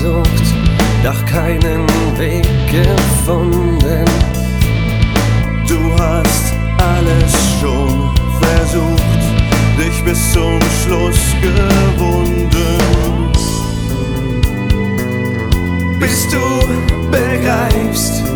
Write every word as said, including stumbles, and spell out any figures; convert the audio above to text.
gesucht, doch keinen Weg gefunden. Du hast alles schon versucht, dich bis zum Schluss gewunden. Bis du begreifst,